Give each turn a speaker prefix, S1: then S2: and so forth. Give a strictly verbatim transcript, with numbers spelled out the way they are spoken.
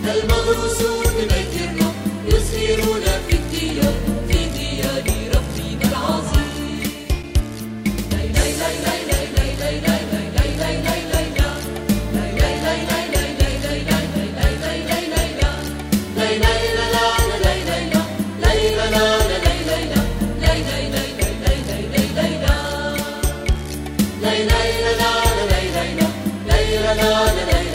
S1: المغروسون ببيت الرب يزهرون في الديار في ديار ربنا العظيم. لا لا لا لا لا لا لا لا لا la la la la